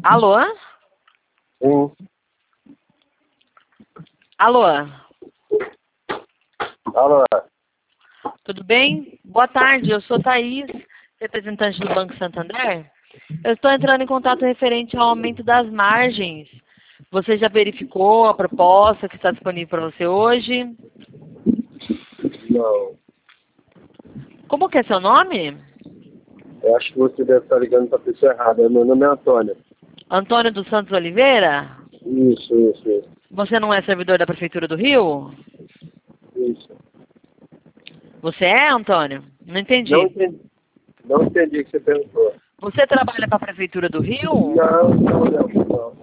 Alô? Sim. Alô? Alô? Tudo bem? Boa tarde, eu sou Thaís, representante do Banco Santander. Eu estou entrando em contato referente ao aumento das margens. Você já verificou a proposta que está disponível para você hoje? Não. Como que é seu nome? Eu acho que você deve estar ligando para a pessoa errada. Meu nome é Antônio. Antônio dos Santos Oliveira? Isso. Você não é servidor da Prefeitura do Rio? Isso. Você é, Antônio? Não Não entendi. entendi. Não entendi o que você perguntou. Você trabalha para a Prefeitura do Rio? Não.